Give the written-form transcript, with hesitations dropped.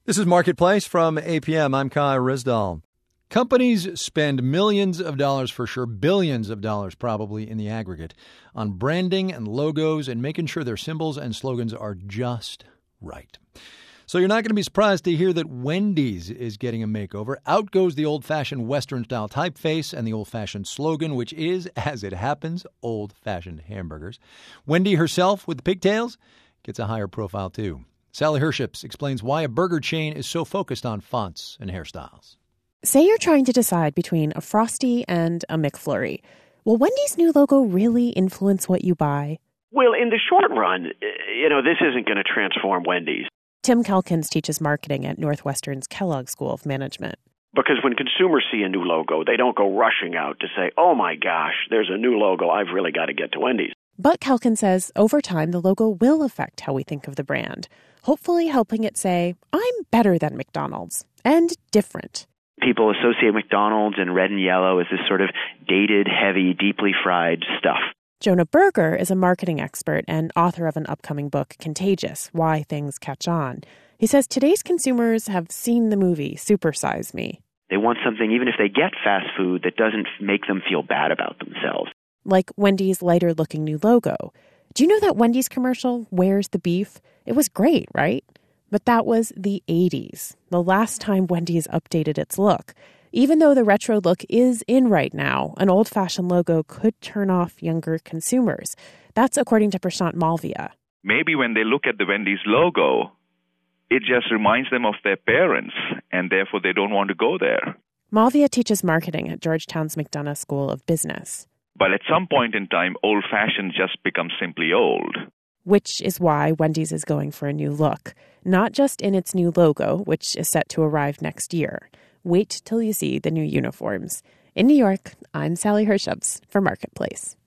This is Marketplace from APM. I'm Kai Rizdal. Companies spend millions of dollars, for sure, billions of dollars probably in the aggregate, on branding and logos and making sure their symbols and slogans are just right. So you're not going to be surprised to hear that Wendy's is getting a makeover. Out goes the old-fashioned Western-style typeface and the old-fashioned slogan, which is, as it happens, old-fashioned hamburgers. Wendy herself, with the pigtails, gets a higher profile, too. Sally Herships explains why a burger chain is so focused on fonts and hairstyles. Say you're trying to decide between a Frosty and a McFlurry. Will Wendy's new logo really influence what you buy? Well, in the short run, this isn't going to transform Wendy's. Tim Calkins teaches marketing at Northwestern's Kellogg School of Management. Because when consumers see a new logo, they don't go rushing out to say, oh my gosh, there's a new logo, I've really got to get to Wendy's. But Calkins says over time, the logo will affect how we think of the brand, hopefully helping it say, I'm better than McDonald's and different. People associate McDonald's and red and yellow as this sort of dated, heavy, deeply fried stuff. Jonah Berger is a marketing expert and author of an upcoming book, Contagious: Why Things Catch On. He says today's consumers have seen the movie Super Size Me. They want something, even if they get fast food, that doesn't make them feel bad about themselves. Like Wendy's lighter-looking new logo. Do you know that Wendy's commercial, Where's the Beef? It was great, right? But that was the 80s, the last time Wendy's updated its look. Even though the retro look is in right now, an old-fashioned logo could turn off younger consumers. That's according to Prashant Malviya. Maybe when they look at the Wendy's logo, it just reminds them of their parents, and therefore they don't want to go there. Malviya teaches marketing at Georgetown's McDonough School of Business. But at some point in time, old-fashioned just becomes simply old. Which is why Wendy's is going for a new look. Not just in its new logo, which is set to arrive next year. Wait till you see the new uniforms. In New York, I'm Sally Herships for Marketplace.